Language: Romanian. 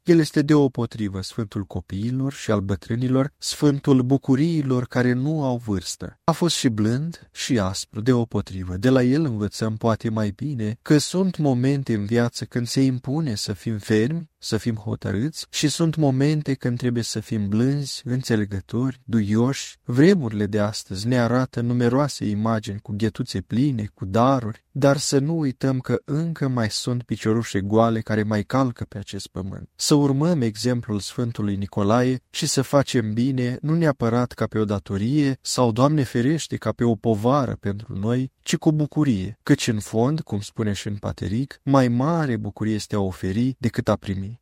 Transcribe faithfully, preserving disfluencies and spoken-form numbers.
El este deopotrivă sfântul copiilor și al bătrânilor, sfântul bucuriilor care nu au vârstă. A fost și blând și aspru, deopotrivă. De la el învățăm poate mai bine că sunt momente în viață când se impune să fim fermi, să fim hotărâți și sunt momente când trebuie să fim blânzi, înțelegători, duioși. Vremurile de astăzi ne arată numeroase imagini cu ghetuțe pline, cu daruri, dar să nu uităm că încă mai sunt piciorușe goale care mai calcă pe acest pământ. Să urmăm exemplul Sfântului Nicolae și să facem bine, nu neapărat ca pe o datorie sau, Doamne ferește, ca pe o povară pentru noi, ci cu bucurie, căci în fond, cum spune și în Pateric, mai mare bucurie este a oferi decât a primi.